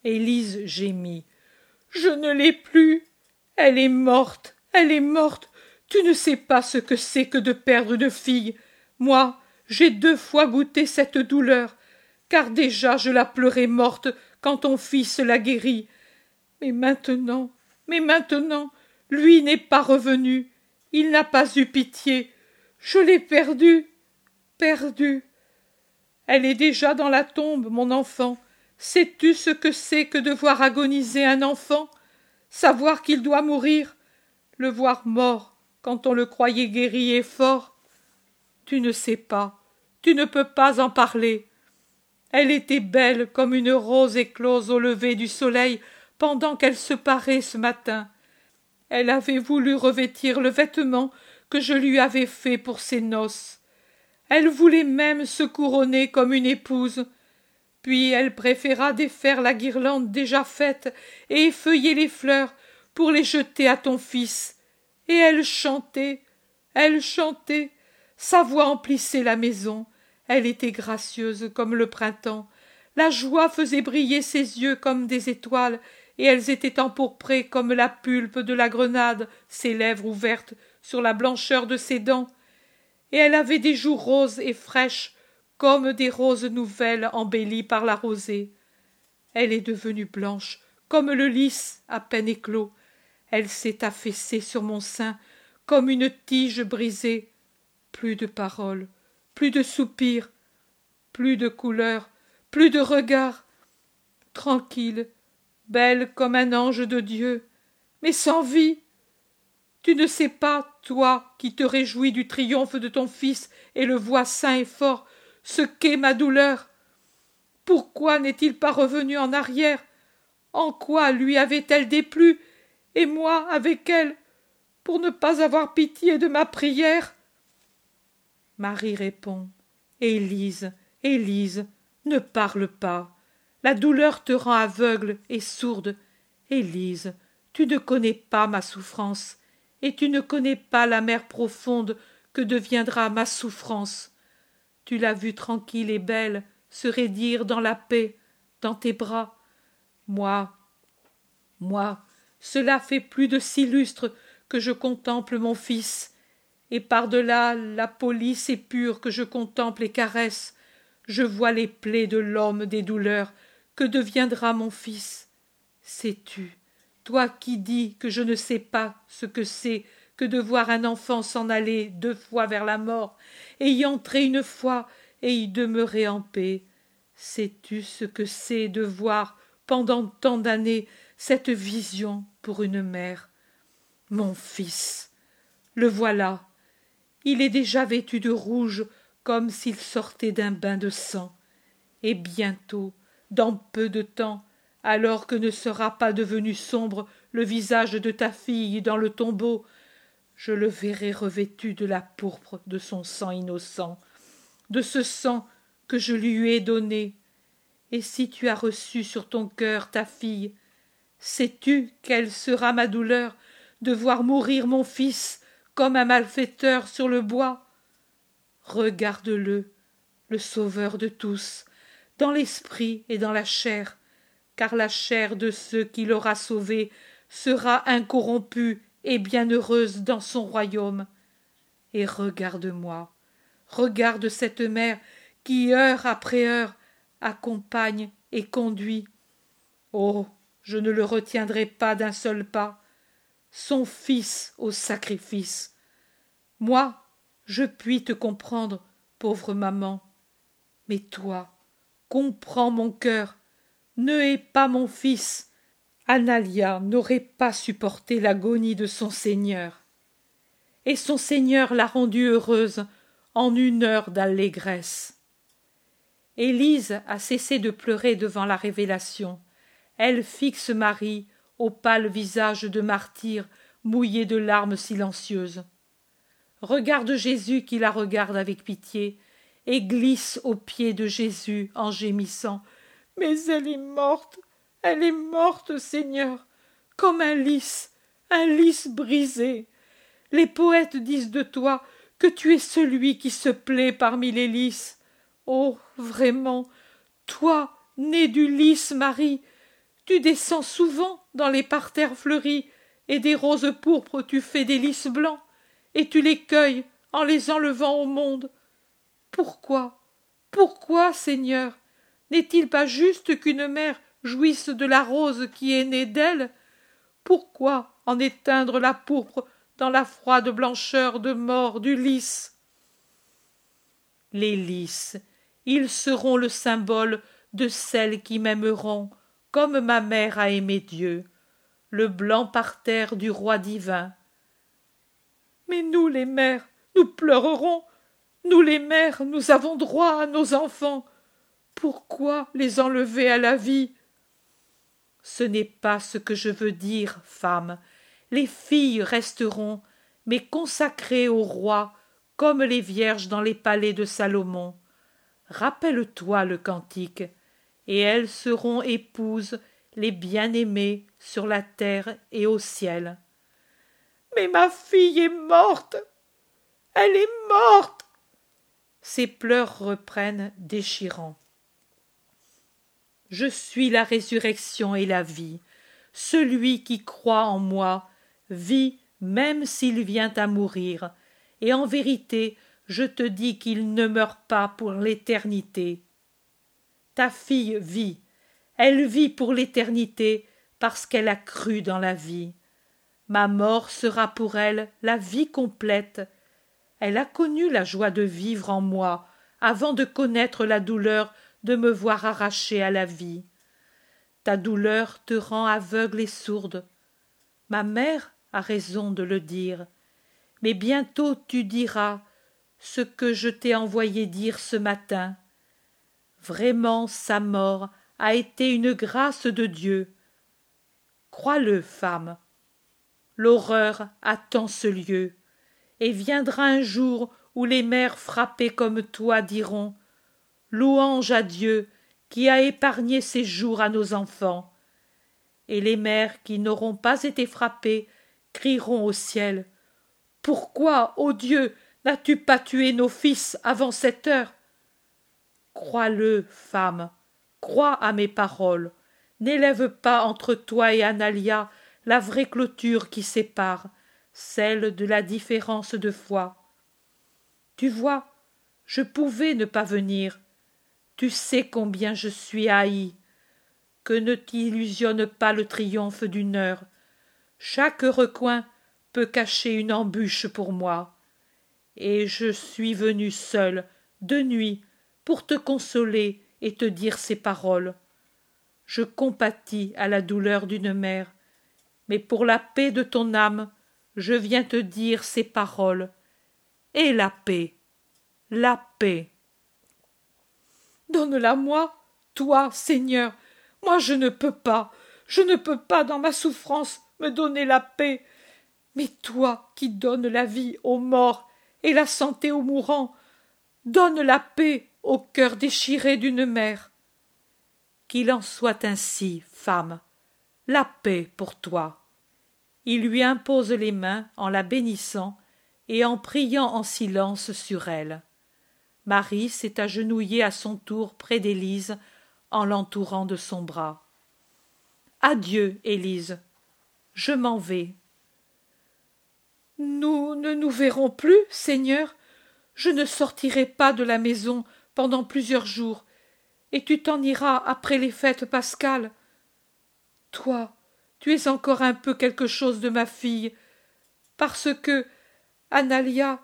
Élise gémit. « Je ne l'ai plus. Elle est morte, elle est morte. Tu ne sais pas ce que c'est que de perdre une fille. Moi, j'ai 2 fois goûté cette douleur, car déjà je la pleurais morte quand ton fils la guérit. Mais maintenant, lui n'est pas revenu. Il n'a pas eu pitié. Je l'ai perdue, perdue. Elle est déjà dans la tombe, mon enfant. Sais-tu ce que c'est que de voir agoniser un enfant? Savoir qu'il doit mourir, le voir mort quand on le croyait guéri et fort? Tu ne sais pas, tu ne peux pas en parler. Elle était belle comme une rose éclose au lever du soleil pendant qu'elle se parait ce matin. Elle avait voulu revêtir le vêtement que je lui avais fait pour ses noces. Elle voulait même se couronner comme une épouse. Puis elle préféra défaire la guirlande déjà faite et effeuiller les fleurs pour les jeter à ton fils. Et elle chantait, sa voix emplissait la maison. Elle était gracieuse comme le printemps. La joie faisait briller ses yeux comme des étoiles, et elles étaient empourprées comme la pulpe de la grenade, ses lèvres ouvertes sur la blancheur de ses dents. Et elle avait des joues roses et fraîches, comme des roses nouvelles embellies par la rosée. Elle est devenue blanche, comme le lys à peine éclos. Elle s'est affaissée sur mon sein, comme une tige brisée. Plus de paroles, plus de soupirs, plus de couleurs, plus de regards. Tranquille, belle comme un ange de Dieu, mais sans vie. Tu ne sais pas, toi, qui te réjouis du triomphe de ton fils et le vois sain et fort, ce qu'est ma douleur. Pourquoi n'est-il pas revenu en arrière? En quoi lui avait-elle déplu, et moi avec elle, pour ne pas avoir pitié de ma prière? Marie répond. Élise, Élise, ne parle pas. La douleur te rend aveugle et sourde. Élise, tu ne connais pas ma souffrance, et tu ne connais pas la mer profonde que deviendra ma souffrance. Tu l'as vue tranquille et belle se raidir dans la paix, dans tes bras. Moi, cela fait plus de 6 lustres que je contemple mon fils, et par-delà la police et pure que je contemple et caresse, je vois les plaies de l'homme des douleurs que deviendra mon fils. Sais-tu, toi qui dis que je ne sais pas ce que c'est que de voir un enfant s'en aller 2 fois vers la mort, et y entrer une fois et y demeurer en paix, sais-tu ce que c'est de voir pendant tant d'années cette vision pour une mère? Mon fils, le voilà, il est déjà vêtu de rouge comme s'il sortait d'un bain de sang, et bientôt, dans peu de temps, alors que ne sera pas devenu sombre le visage de ta fille dans le tombeau, je le verrai revêtu de la pourpre de son sang innocent, de ce sang que je lui ai donné. Et si tu as reçu sur ton cœur ta fille, sais-tu quelle sera ma douleur de voir mourir mon fils comme un malfaiteur sur le bois? Regarde-le, le sauveur de tous, dans l'esprit et dans la chair, car la chair de ceux qui l'aura sauvé sera incorrompue et bienheureuse dans son royaume. Et regarde-moi, regarde cette mère qui, heure après heure, accompagne et conduit. Oh, je ne le retiendrai pas d'un seul pas. Son fils au sacrifice. Moi, je puis te comprendre, pauvre maman. Mais toi, comprends mon cœur. Ne hais pas mon fils. Analia n'aurait pas supporté l'agonie de son Seigneur. Et son Seigneur l'a rendue heureuse en 1 heure d'allégresse. Élise a cessé de pleurer devant la révélation. Elle fixe Marie au pâle visage de martyr mouillé de larmes silencieuses. Regarde Jésus qui la regarde avec pitié et glisse aux pieds de Jésus en gémissant. « Mais elle est morte, Seigneur, comme un lys brisé. Les poètes disent de toi que tu es celui qui se plaît parmi les lys. Oh, vraiment, toi, née du lys, Marie, Tu descends souvent dans les parterres fleuris, et des roses pourpres tu fais des lys blancs, et tu les cueilles en les enlevant au monde. Pourquoi, Seigneur, n'est-il pas juste qu'une mère jouisse de la rose qui est née d'elle? Pourquoi en éteindre la pourpre dans la froide blancheur de mort du lys? Les lys, ils seront le symbole de celles qui m'aimeront, comme ma mère a aimé Dieu, le blanc parterre du roi divin. Mais nous, les mères, nous pleurerons. Nous, les mères, nous avons droit à nos enfants. Pourquoi les enlever à la vie? Ce n'est pas ce que je veux dire, femme. Les filles resteront, mais consacrées au roi, comme les vierges dans les palais de Salomon. Rappelle-toi le cantique, et elles seront épouses, les bien-aimées, sur la terre et au ciel. Mais ma fille est morte. Elle est morte. Ses pleurs reprennent déchirants. Je suis la résurrection et la vie. Celui qui croit en moi vit même s'il vient à mourir, et en vérité, je te dis qu'il ne meurt pas pour l'éternité. Ta fille vit, elle vit pour l'éternité parce qu'elle a cru dans la vie. Ma mort sera pour elle la vie complète. Elle a connu la joie de vivre en moi avant de connaître la douleur de me voir arrachée à la vie. Ta douleur te rend aveugle et sourde. Ma mère a raison de le dire, mais bientôt tu diras ce que je t'ai envoyé dire ce matin. Vraiment sa mort a été une grâce de Dieu. Crois-le, femme. L'horreur attend ce lieu, et viendra un jour où les mères frappées comme toi diront « Louange à Dieu qui a épargné ces jours à nos enfants !» Et les mères qui n'auront pas été frappées crieront au ciel « Pourquoi, ô Dieu, n'as-tu pas tué nos fils avant cette heure ?» Crois-le, femme, crois à mes paroles, n'élève pas entre toi et Analia la vraie clôture qui sépare, celle de la différence de foi. Tu vois, je pouvais ne pas venir. Tu sais combien je suis haï. Que ne t'illusionne pas le triomphe d'une heure. Chaque recoin peut cacher une embûche pour moi. Et je suis venue seule, de nuit, pour te consoler et te dire ces paroles. Je compatis à la douleur d'une mère, mais pour la paix de ton âme, je viens te dire ces paroles. Et la paix, la paix. Donne-la-moi, toi, Seigneur. Moi, je ne peux pas dans ma souffrance me donner la paix. Mais toi qui donnes la vie aux morts et la santé aux mourants, donne la paix au cœur déchiré d'une mère. Qu'il en soit ainsi, femme, la paix pour toi. Il lui impose les mains en la bénissant et en priant en silence sur elle. Marie s'est agenouillée à son tour près d'Élise en l'entourant de son bras. Adieu, Élise, je m'en vais. Nous ne nous verrons plus, Seigneur. Je ne sortirai pas de la maison pendant plusieurs jours, et tu t'en iras après les fêtes pascales. Toi, tu es encore un peu quelque chose de ma fille, parce que Analia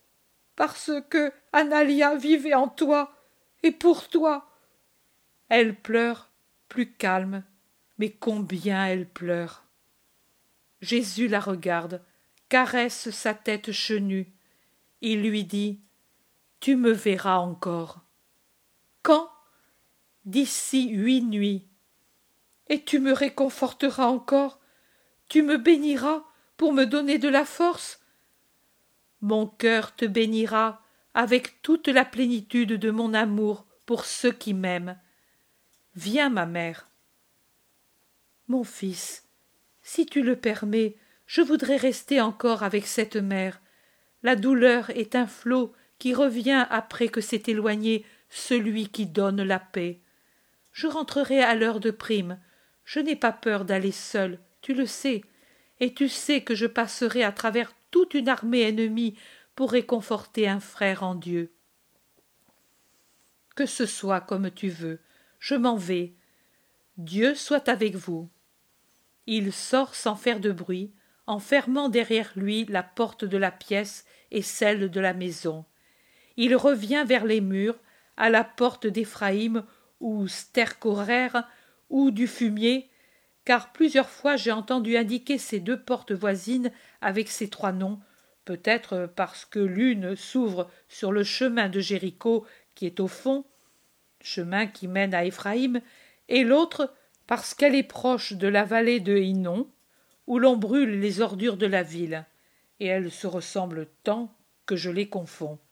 vivait en toi, et pour toi. Elle pleure, plus calme, mais combien elle pleure. Jésus la regarde, caresse sa tête chenue. Il lui dit « Tu me verras encore. » Quand? D'ici 8 nuits. Et tu me réconforteras encore? Tu me béniras pour me donner de la force? Mon cœur te bénira avec toute la plénitude de mon amour pour ceux qui m'aiment. Viens, ma mère. Mon fils, si tu le permets, je voudrais rester encore avec cette mère. La douleur est un flot qui revient après que s'est éloigné celui qui donne la paix. Je rentrerai à l'heure de prime. Je n'ai pas peur d'aller seul, tu le sais, et tu sais que je passerai à travers toute une armée ennemie pour réconforter un frère en Dieu. Que ce soit comme tu veux, je m'en vais. Dieu soit avec vous. Il sort sans faire de bruit, en fermant derrière lui la porte de la pièce et celle de la maison. Il revient vers les murs, à la porte d'Éphraïm ou Stercorer ou du fumier, car plusieurs fois j'ai entendu indiquer ces deux portes voisines avec ces trois noms, peut-être parce que l'une s'ouvre sur le chemin de Jéricho qui est au fond, chemin qui mène à Éphraïm, et l'autre parce qu'elle est proche de la vallée de Hinnom, où l'on brûle les ordures de la ville, et elles se ressemblent tant que je les confonds.